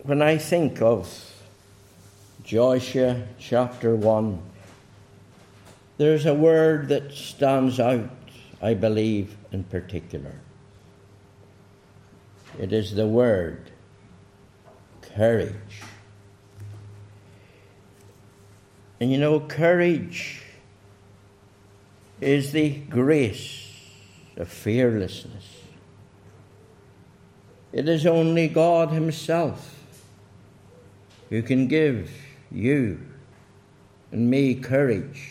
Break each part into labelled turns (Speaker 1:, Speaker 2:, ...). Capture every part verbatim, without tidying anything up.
Speaker 1: when I think of Joshua chapter one, there's a word that stands out, I believe, in particular. It is the word courage. And you know, courage is the grace of fearlessness. It is only God himself who can give you and me courage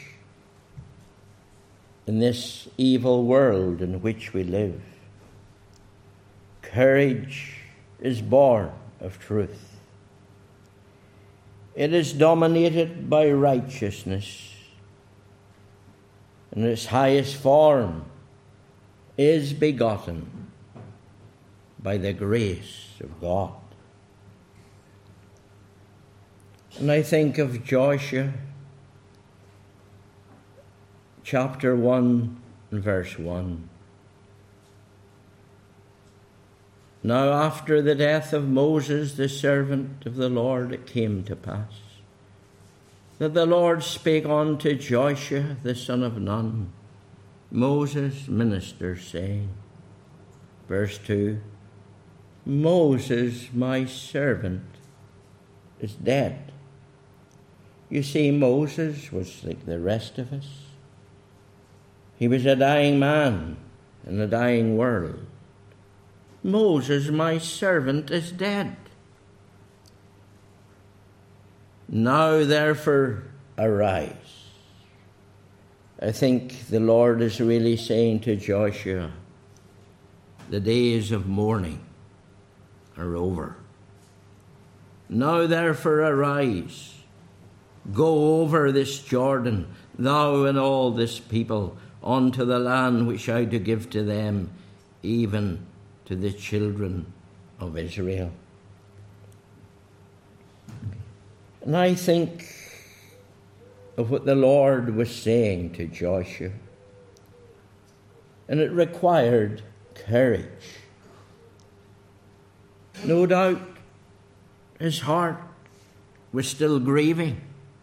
Speaker 1: in this evil world in which we live. Courage is born of truth. It is dominated by righteousness, and its highest form is begotten by the grace of God. And I think of Joshua chapter one and verse one. Now after the death of Moses, the servant of the Lord, it came to pass that the Lord spake unto Joshua the son of Nun, Moses' minister, saying, verse two, Moses, my servant, is dead. You see, Moses was like the rest of us. He was a dying man in a dying world. Moses, my servant, is dead. Now, therefore, arise. I think the Lord is really saying to Joshua, the days of mourning are over. Now, therefore, arise. Go over this Jordan, thou and all this people, unto the land which I do give to them, even to the children of Israel. And I think of what the Lord was saying to Joshua, and it required courage. No doubt his heart was still grieving,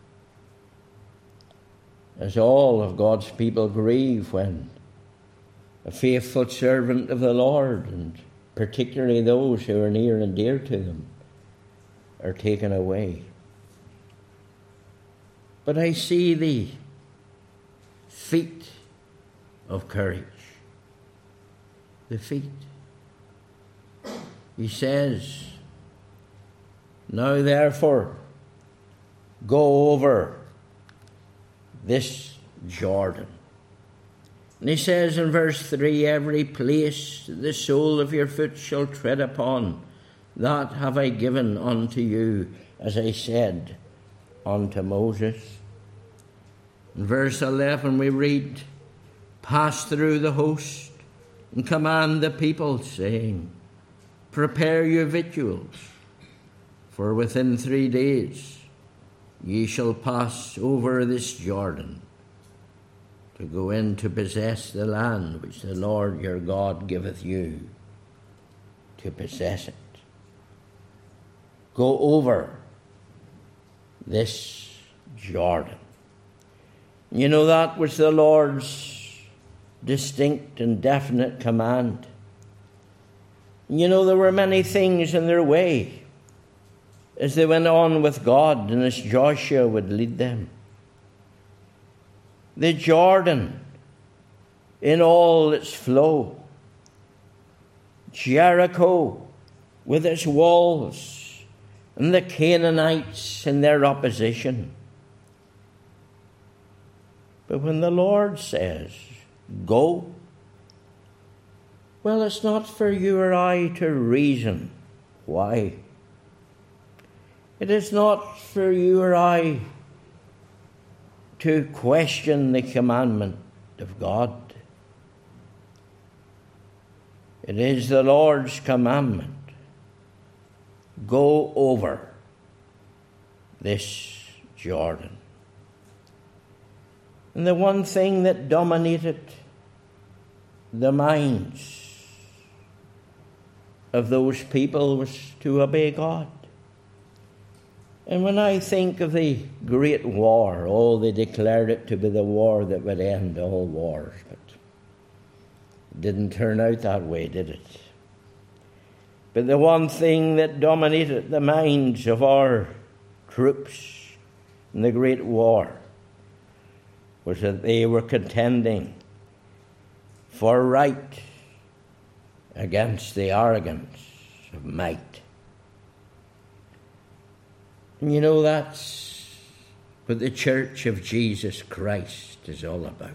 Speaker 1: as all of God's people grieve when a faithful servant of the Lord, and particularly those who are near and dear to them, are taken away. But I see the feet of courage. The feet. He says, now therefore, go over this Jordan. And he says in verse three, every place the sole of your foot shall tread upon, that have I given unto you, as I said unto Moses. In verse eleven we read, pass through the host and command the people, saying, prepare your victuals, for within three days ye shall pass over this Jordan, to go in to possess the land which the Lord your God giveth you to possess it. Go over this Jordan. You know, that was the Lord's distinct and definite command. You know, there were many things in their way as they went on with God and as Joshua would lead them. The Jordan in all its flow, Jericho with its walls, and the Canaanites in their opposition. But when the Lord says, go, well, it's not for you or I to reason why. It is not for you or I to question the commandment of God. It is the Lord's commandment. Go over this Jordan. And the one thing that dominated the minds of those people was to obey God. And when I think of the Great War, oh, they declared it to be the war that would end all wars, but it didn't turn out that way, did it? But the one thing that dominated the minds of our troops in the Great War was that they were contending for right against the arrogance of might. And you know, that's what the Church of Jesus Christ is all about.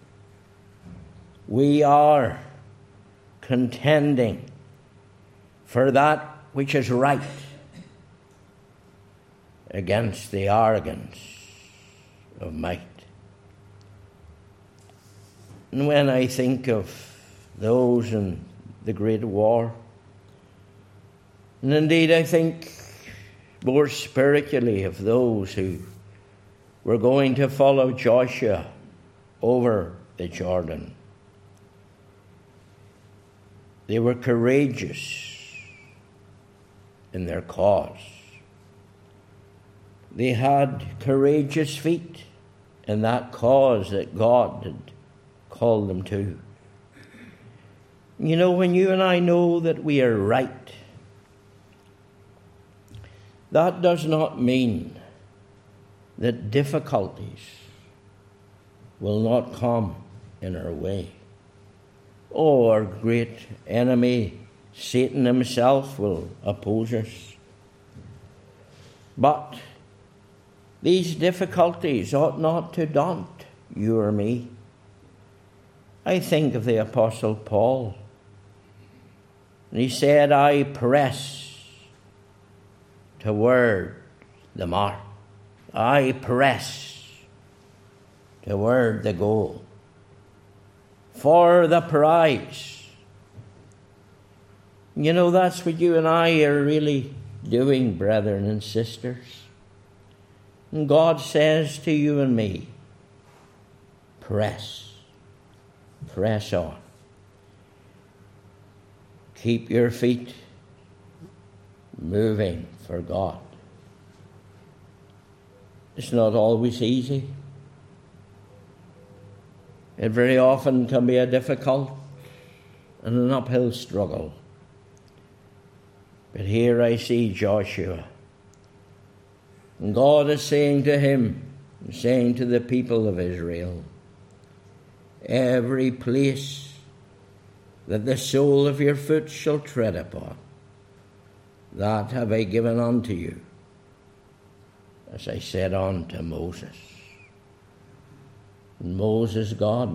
Speaker 1: We are contending for that which is right against the arrogance of might. And when I think of those in the Great War, and indeed I think more spiritually of those who were going to follow Joshua over the Jordan, they were courageous in their cause. They had courageous feet in that cause that God had called them to. You know, when you and I know that we are right, that does not mean that difficulties will not come in our way. Oh, our great enemy, Satan himself, will oppose us. But these difficulties ought not to daunt you or me. I think of the Apostle Paul. And he said, I press toward the mark. I press toward the goal for the prize. You know, that's what you and I are really doing, brethren and sisters. And God says to you and me, press, press on. Keep your feet moving for God. It's not always easy. It very often can be a difficult and an uphill struggle. But here I see Joshua. And God is saying to him, saying to the people of Israel, every place that the sole of your foot shall tread upon, that have I given unto you, as I said unto Moses. And Moses' God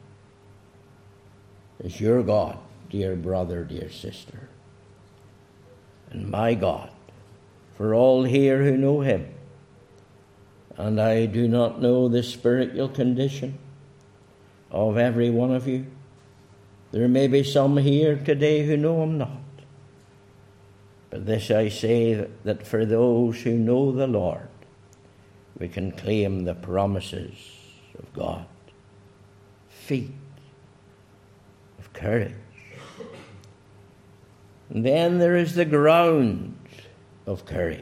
Speaker 1: is your God, dear brother, dear sister. And my God, for all here who know him. And I do not know the spiritual condition of every one of you. There may be some here today who know him not. But this I say, that for those who know the Lord, we can claim the promises of God. Feet of courage. And then there is the ground of courage.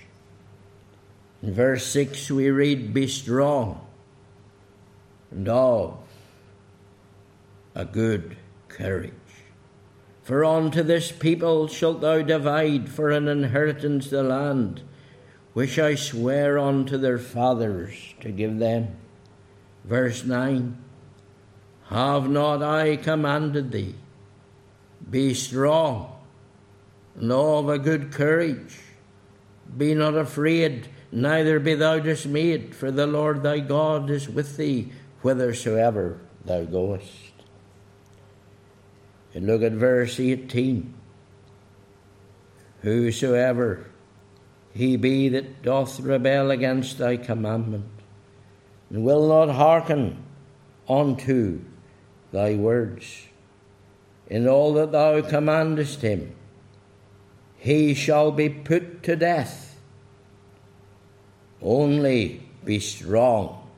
Speaker 1: In verse six we read, be strong and of a good courage. For unto this people shalt thou divide for an inheritance the land, which I swear unto their fathers to give them. Verse nine, have not I commanded thee? Be strong and of a good courage. Be not afraid, neither be thou dismayed, for the Lord thy God is with thee whithersoever thou goest. And look at verse eighteen. Whosoever he be that doth rebel against thy commandment, and will not hearken unto thy words, in all that thou commandest him, he shall be put to death. Only be strong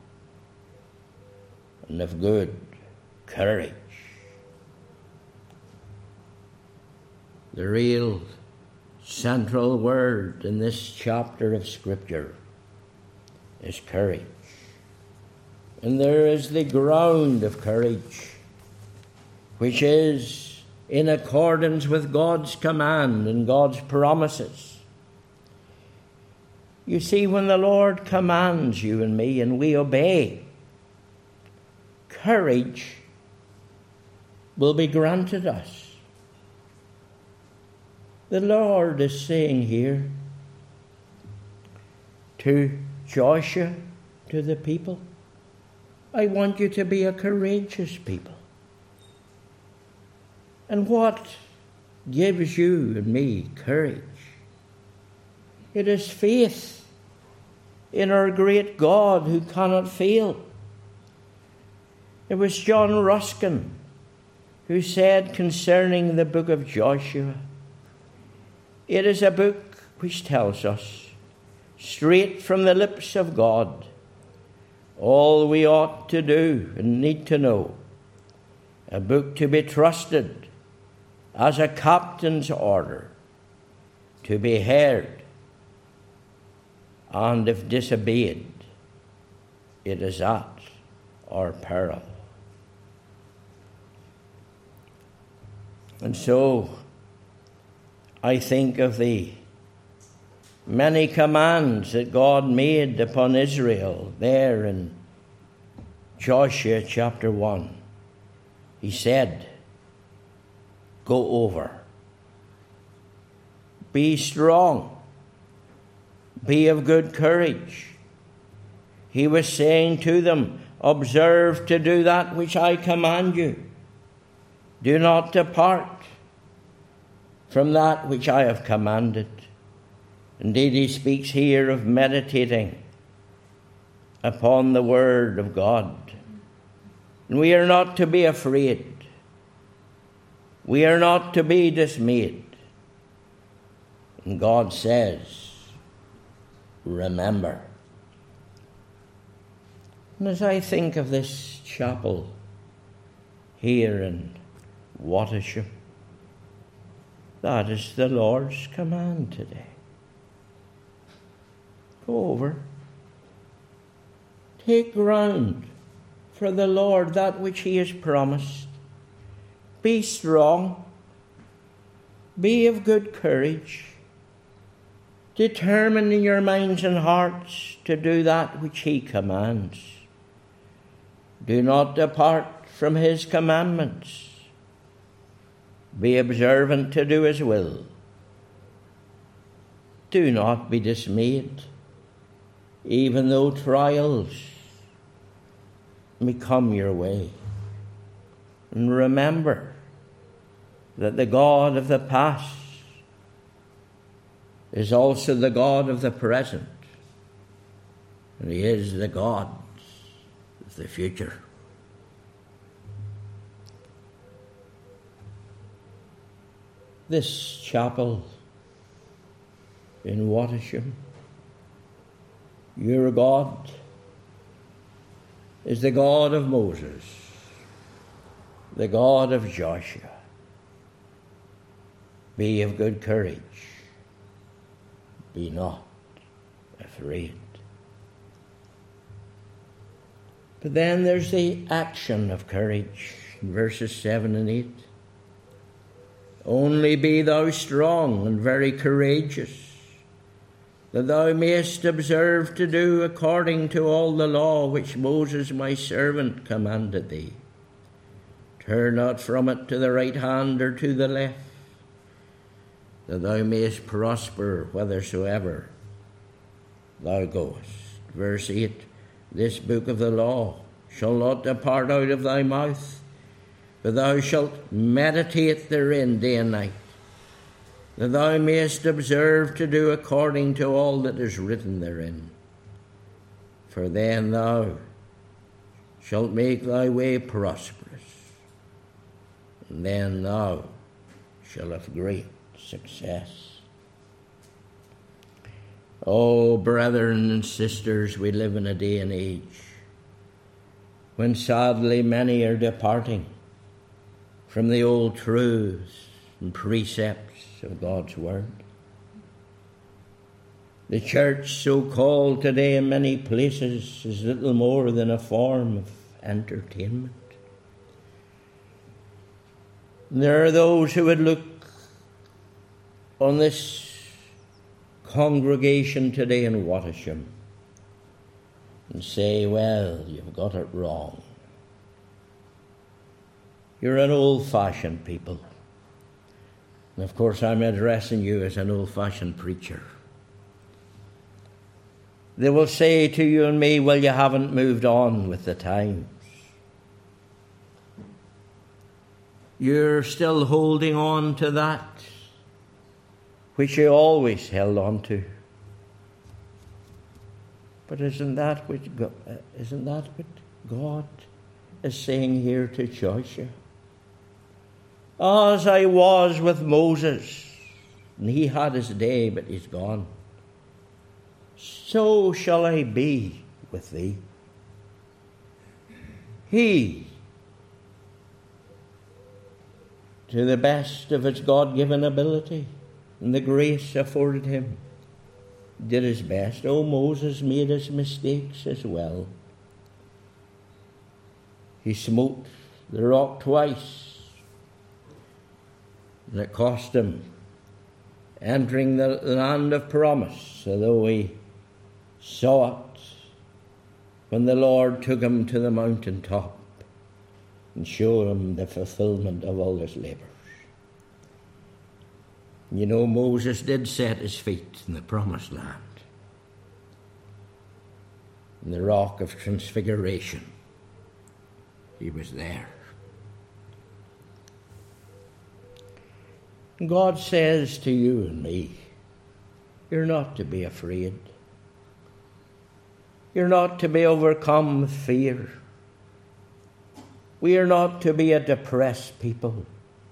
Speaker 1: and of good courage. The real central word in this chapter of Scripture is courage. And there is the ground of courage, which is in accordance with God's command and God's promises. You see, when the Lord commands you and me and we obey, courage will be granted us. The Lord is saying here to Joshua, to the people, I want you to be a courageous people. And what gives you and me courage? It is faith in our great God who cannot fail. It was John Ruskin who said concerning the book of Joshua, it is a book which tells us, straight from the lips of God, all we ought to do and need to know. A book to be trusted as a captain's order, to be heard, and if disobeyed, it is at our peril. And so I think of the many commands that God made upon Israel there in Joshua chapter one. He said, go over, be strong, be of good courage. He was saying to them, observe to do that which I command you. Do not depart from that which I have commanded. Indeed, he speaks here of meditating upon the word of God. And we are not to be afraid. We are not to be dismayed. And God says, remember. And as I think of this chapel here in Wattisham, that is the Lord's command today. Go over. Take ground for the Lord, that which he has promised. Be strong. Be of good courage. Determine in your minds and hearts to do that which he commands. Do not depart from his commandments. Be observant to do his will. Do not be dismayed, even though trials may come your way. And remember that the God of the past is also the God of the present, and he is the God of the future. This chapel in Wattisham, your God is the God of Moses, the God of Joshua. Be of good courage. Be not afraid. But then there's the action of courage in verses seven and eight. Only be thou strong and very courageous, that thou mayest observe to do according to all the law which Moses my servant commanded thee. Turn not from it to the right hand or to the left, that thou mayest prosper whithersoever thou goest. Verse eight, this book of the law shall not depart out of thy mouth, but thou shalt meditate therein day and night, that thou mayest observe to do according to all that is written therein. For then thou shalt make thy way prosperous, and then thou shalt have great success. Oh, brethren and sisters, we live in a day and age when sadly many are departing from the old truths and precepts of God's word. The church, so called today in many places, is little more than a form of entertainment. And there are those who would look on this congregation today in Wattisham and say, well, you've got it wrong. You're an old-fashioned people. And of course, I'm addressing you as an old-fashioned preacher. They will say to you and me, well, you haven't moved on with the times. You're still holding on to that which you always held on to. But isn't that what God, isn't that what God is saying here to Joshua? As I was with Moses, and he had his day, but he's gone, so shall I be with thee. He, to the best of his God-given ability and the grace afforded him, did his best. Oh, Moses made his mistakes as well. He smote the rock twice, and it cost him entering the land of promise, although he saw it when the Lord took him to the mountaintop and showed him the fulfillment of all his labours. You know, Moses did set his feet in the promised land, in the rock of transfiguration. He was there. God says to you and me, you're not to be afraid. You're not to be overcome with fear. We are not to be a depressed people.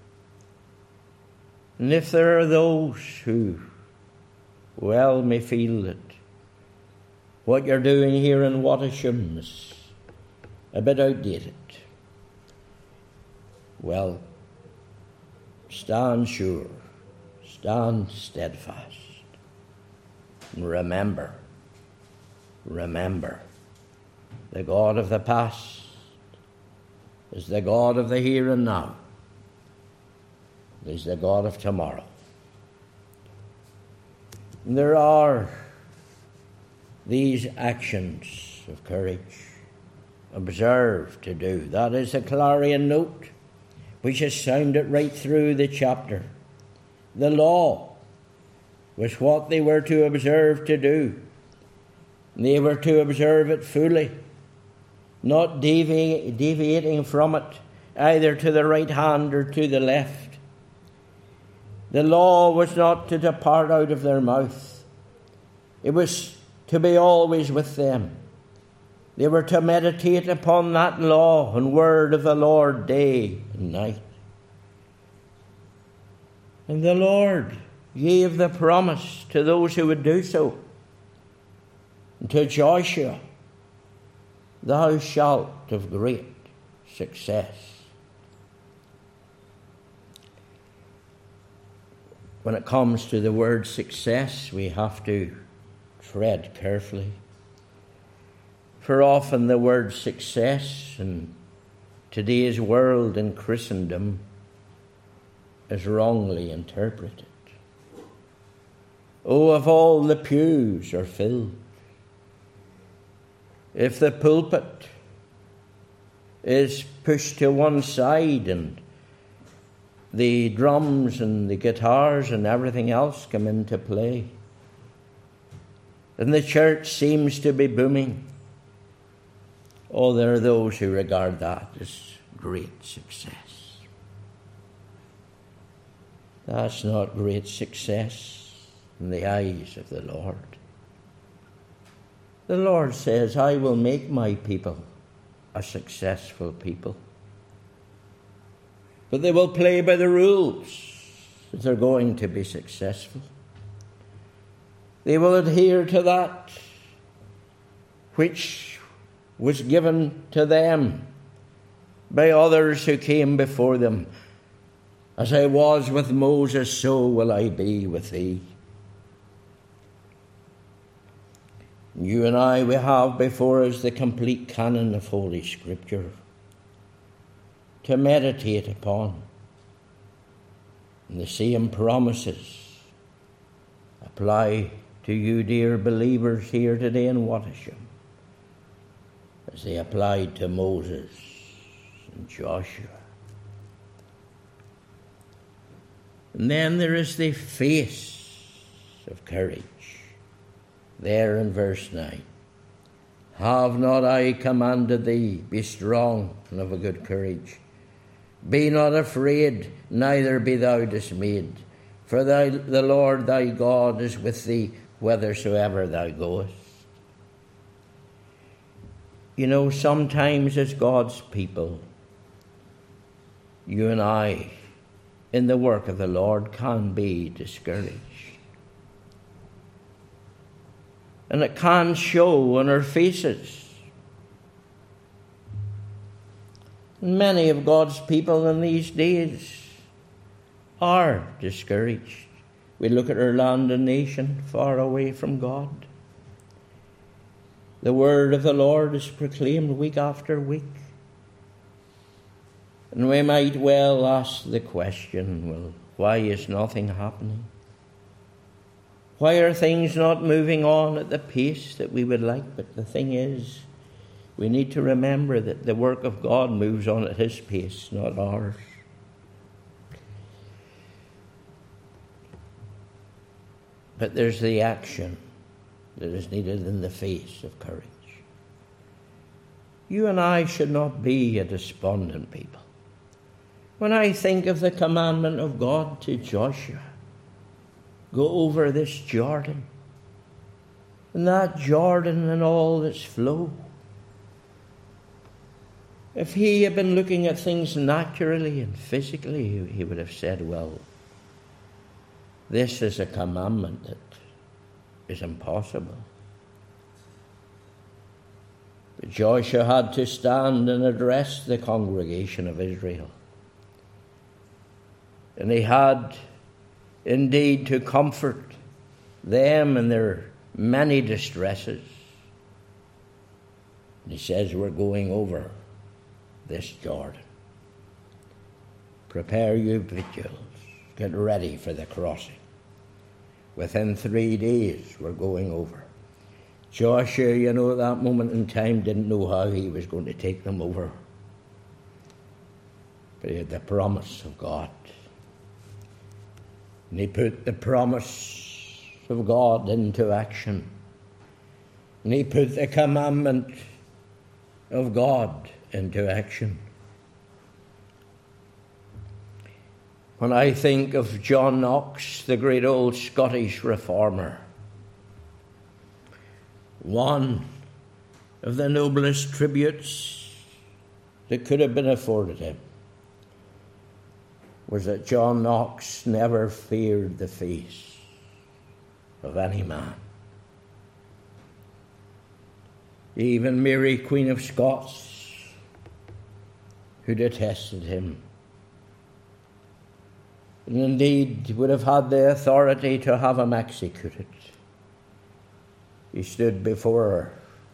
Speaker 1: And if there are those who, well, may feel that what you're doing here in Wattisham is a bit outdated, well, stand sure, stand steadfast, and remember, remember, the God of the past is the God of the here and now. He's the God of tomorrow. And there are these actions of courage. Observe to do. That is a clarion note which is sounded right through the chapter. The law was what they were to observe to do. They were to observe it fully, not devi- deviating from it, either to the right hand or to the left. The law was not to depart out of their mouth. It was to be always with them. They were to meditate upon that law and word of the Lord day and night. And the Lord gave the promise to those who would do so. And to Joshua, thou shalt have great success. When it comes to the word success, we have to tread carefully. For often the word success in today's world and Christendom is wrongly interpreted. Oh, if all the pews are filled, if the pulpit is pushed to one side and the drums and the guitars and everything else come into play, and the church seems to be booming, oh, there are those who regard that as great success. That's not great success in the eyes of the Lord. The Lord says, I will make my people a successful people. But they will play by the rules if they're going to be successful. They will adhere to that which was given to them by others who came before them. As I was with Moses, so will I be with thee. You and I, we have before us the complete canon of Holy Scripture to meditate upon. And the same promises apply to you, dear believers, here today in Wattisham, as they applied to Moses and Joshua. And then there is the face of courage. There in verse nine. Have not I commanded thee, be strong and of a good courage. Be not afraid, neither be thou dismayed. For thy, the Lord thy God is with thee whithersoever thou goest. You know, sometimes as God's people, you and I, in the work of the Lord, can be discouraged. And it can show on our faces. Many of God's people in these days are discouraged. We look at our land and nation far away from God. The word of the Lord is proclaimed week after week. And we might well ask the question, well, why is nothing happening? Why are things not moving on at the pace that we would like? But the thing is, we need to remember that the work of God moves on at His pace, not ours. But there's the action that is needed in the face of courage. You and I should not be a despondent people. When I think of the commandment of God to Joshua, go over this Jordan, and that Jordan and all its flow. If he had been looking at things naturally and physically, he would have said, well, this is a commandment that is impossible. But Joshua had to stand and address the congregation of Israel. And he had indeed to comfort them in their many distresses. And he says, we're going over this Jordan. Prepare your victuals. Get ready for the crossing. Within three days, we're going over. Joshua, you know, at that moment in time, didn't know how he was going to take them over. But he had the promise of God. And he put the promise of God into action. And he put the commandment of God into action. When I think of John Knox, the great old Scottish reformer, one of the noblest tributes that could have been afforded him was that John Knox never feared the face of any man. Even Mary, Queen of Scots, who detested him, and indeed would have had the authority to have him executed, he stood before her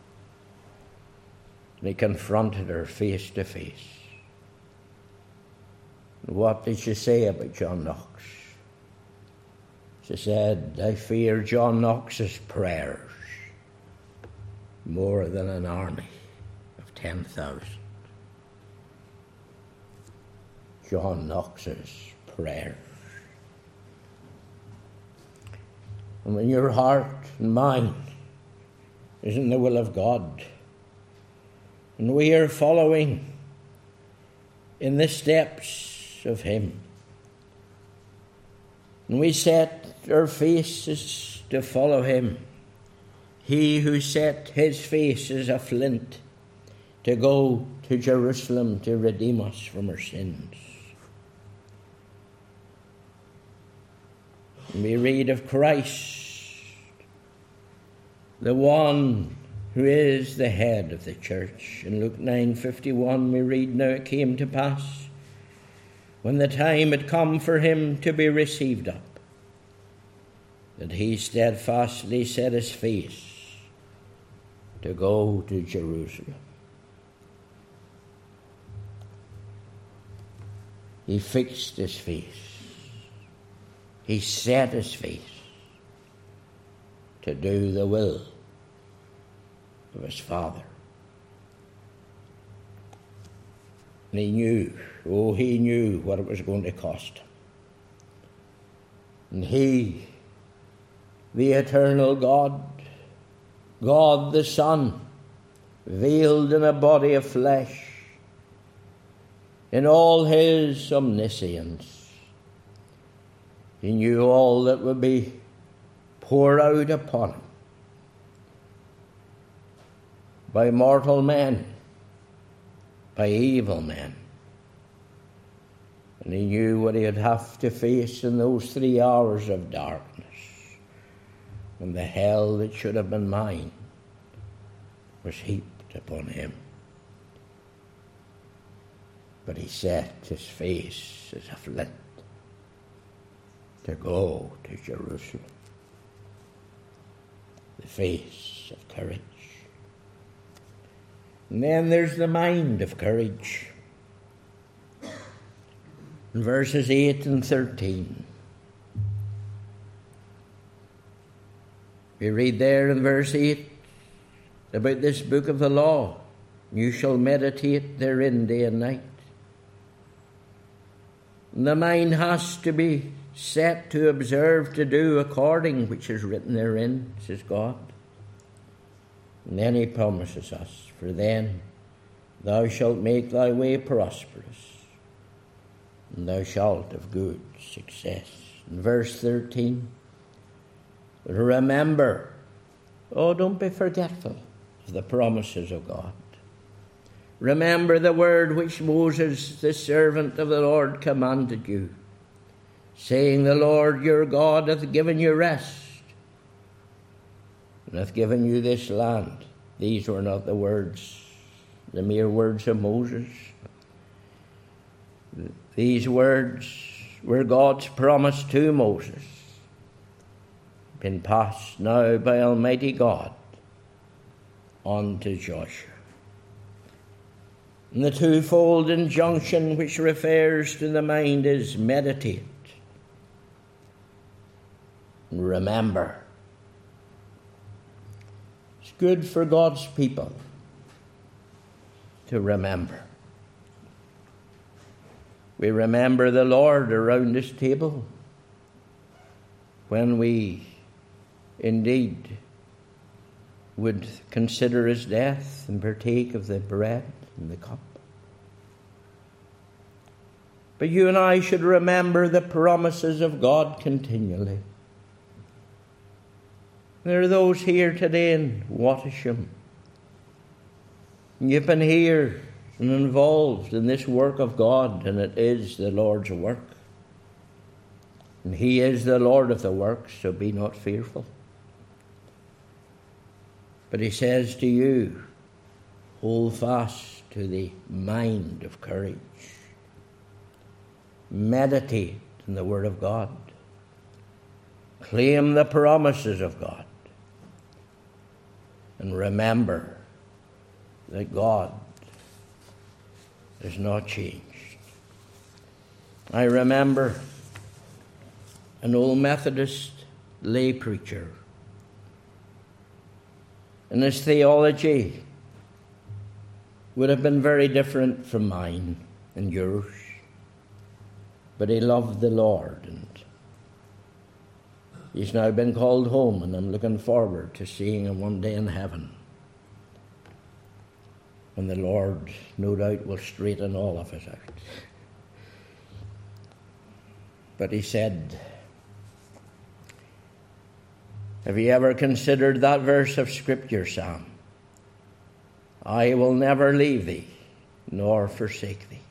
Speaker 1: and he confronted her face to face. And what did she say about John Knox? She said, I fear John Knox's prayers more than an army of ten thousand. John Knox's prayers. And when your heart and mind is in the will of God, and we are following in the steps of Him, and we set our faces to follow Him, He who set His face as a flint to go to Jerusalem to redeem us from our sins. And we read of Christ, the one who is the head of the church. In Luke nine fifty-one we read, now it came to pass, when the time had come for him to be received up, that he steadfastly set his face to go to Jerusalem. He fixed his face. He set his face to do the will of his Father. And he knew, oh, he knew what it was going to cost him. And he, the eternal God, God the Son, veiled in a body of flesh, in all his omniscience, he knew all that would be poured out upon him by mortal men, by evil men. And he knew what he'd have to face in those three hours of darkness, when the hell that should have been mine was heaped upon him. But he set his face as a flint to go to Jerusalem. The face of courage. And then there's the mind of courage. In verses eight and thirteen, we read there in verse eight about this book of the law. You shall meditate therein day and night. And the mind has to be set to observe, to do according which is written therein, says God. And then he promises us, for then thou shalt make thy way prosperous, and thou shalt have good success. In verse thirteen, remember, oh, don't be forgetful of the promises of God. Remember the word which Moses, the servant of the Lord, commanded you, saying, the Lord your God hath given you rest, and hath given you this land. These were not the words, the mere words of Moses. These words were God's promise to Moses, been passed now by Almighty God on to Joshua. And the twofold injunction which refers to the mind is meditate and remember. It's good for God's people to remember. We remember the Lord around this table when we indeed would consider his death and partake of the bread and the cup. But you and I should remember the promises of God continually. There are those here today in Wattisham. You've been here and involved in this work of God, and it is the Lord's work. And he is the Lord of the work, so be not fearful. But he says to you, hold fast to the mind of courage. Meditate in the Word of God. Claim the promises of God. And remember that God has not changed. I remember an old Methodist lay preacher, and his theology would have been very different from mine and yours. But he loved the Lord, and he's now been called home, and I'm looking forward to seeing him one day in heaven. And the Lord, no doubt, will straighten all of us out. But he said, have you ever considered that verse of Scripture, Sam? I will never leave thee, nor forsake thee.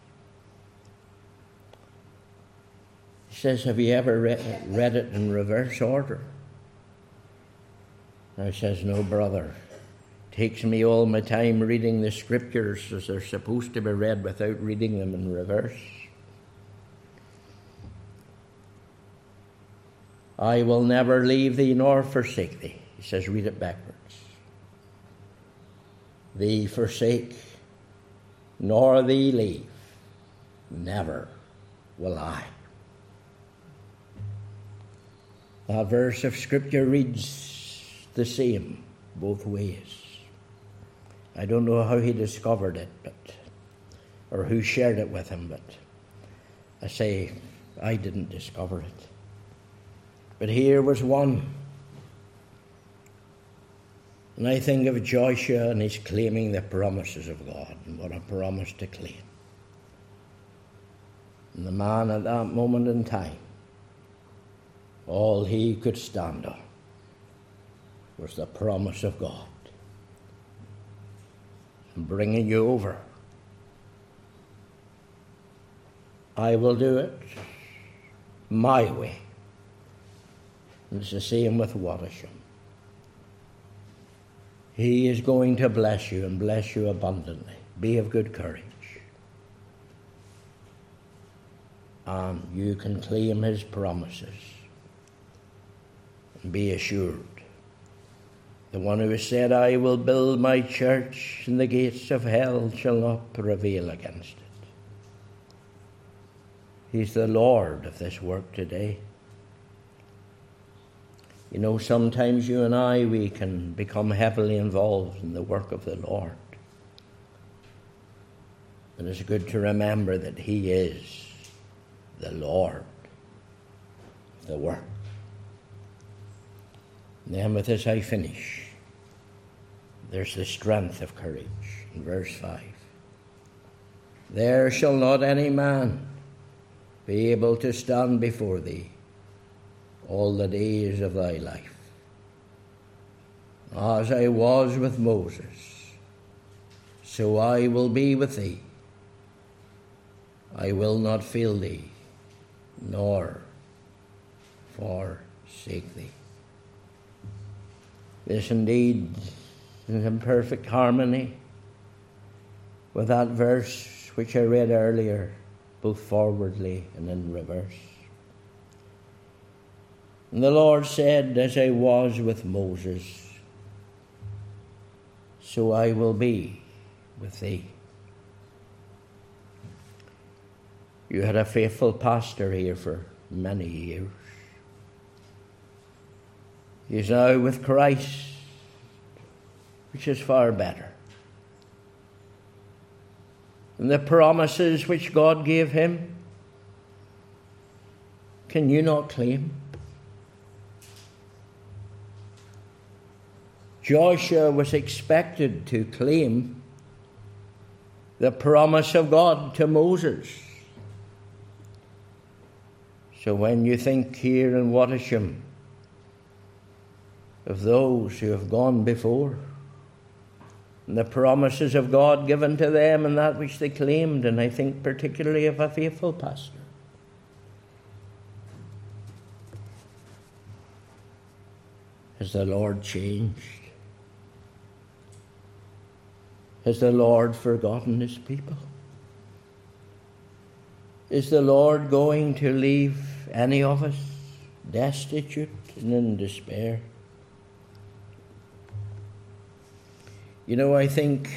Speaker 1: He says, have you ever read, read it in reverse order? I says, no, brother. It takes me all my time reading the Scriptures as they're supposed to be read without reading them in reverse. I will never leave thee nor forsake thee. He says, read it backwards. thee forsake, nor thee leave, never will I. That verse of Scripture reads the same both ways. I don't know how he discovered it, but or who shared it with him, but I say I didn't discover it. But here was one. And I think of Joshua and he's claiming the promises of God, and what a promise to claim. And the man at that moment in time, all he could stand on was the promise of God. And bringing you over, I will do it my way. And it's the same with Watersham. He is going to bless you and bless you abundantly. Be of good courage. And you can claim his promises and be assured. The one who has said, I will build my church, and the gates of hell shall not prevail against it. He's the Lord of this work today. You know, sometimes you and I, we can become heavily involved in the work of the Lord. And it's good to remember that he is the Lord of the work. And then with this I finish. There's the strength of courage in verse five. There shall not any man be able to stand before thee all the days of thy life. As I was with Moses, so I will be with thee. I will not fail thee, nor forsake thee. This indeed is in perfect harmony with that verse which I read earlier, both forwardly and in reverse. And the Lord said, as I was with Moses, so I will be with thee. You had a faithful pastor here for many years. He is now with Christ, which is far better. And the promises which God gave him, can you not claim? Joshua was expected to claim the promise of God to Moses. So when you think here in Watersham of those who have gone before, and the promises of God given to them and that which they claimed, and I think particularly of a faithful pastor, has the Lord changed? Has the Lord forgotten his people? Is the Lord going to leave any of us destitute and in despair? You know, I think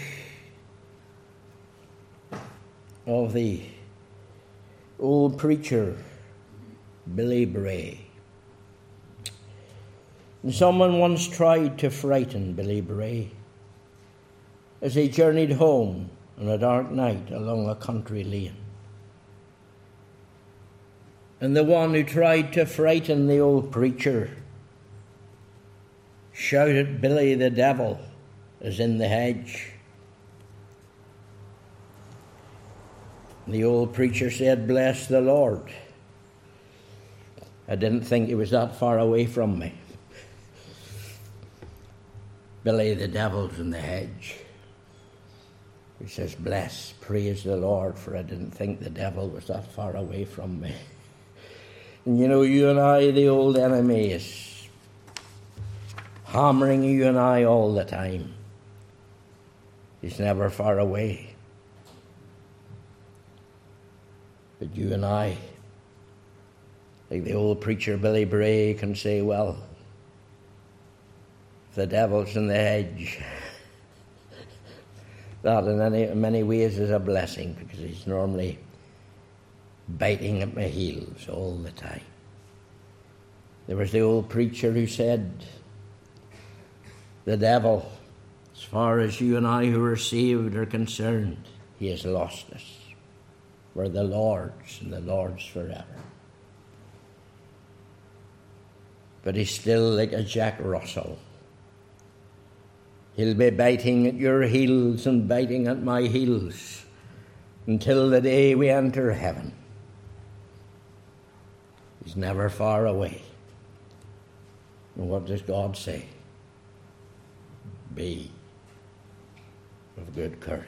Speaker 1: of the old preacher, Billy Bray. And someone once tried to frighten Billy Bray as he journeyed home on a dark night along a country lane. And the one who tried to frighten the old preacher shouted, Billy, the devil is in the hedge. And the old preacher said, bless the Lord. I didn't think he was that far away from me. Billy, the devil's in the hedge. He says, bless, praise the Lord, for I didn't think the devil was that far away from me. And you know, you and I, the old enemy is hammering you and I all the time. He's never far away. But you and I, like the old preacher Billy Bray, can say, well, if the devil's in the hedge, that in many, in many ways is a blessing, because he's normally biting at my heels all the time. There was the old preacher who said, the devil, as far as you and I who are saved are concerned, he has lost us. We're the Lord's, and the Lord's forever. But he's still like a Jack Russell. He'll be biting at your heels and biting at my heels until the day we enter heaven. He's never far away. And what does God say? Be of good courage.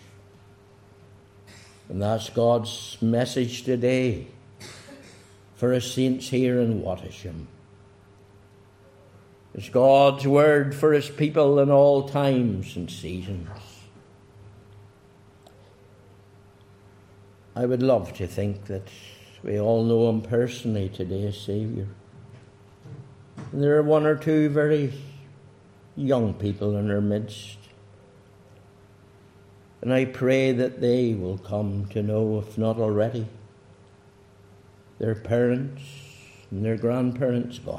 Speaker 1: And that's God's message today for us saints here in Wattisham. It's God's word for his people in all times and seasons. I would love to think that we all know him personally today as Saviour. And there are one or two very young people in our midst. And I pray that they will come to know, if not already, their parents and their grandparents' God.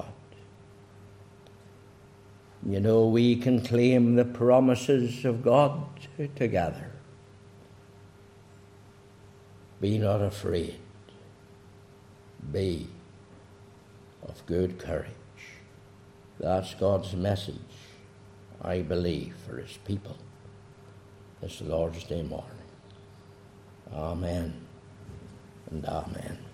Speaker 1: You know, we can claim the promises of God together. Be not afraid. Be of good courage. That's God's message, I believe, for his people this Lord's Day morning. Amen and amen.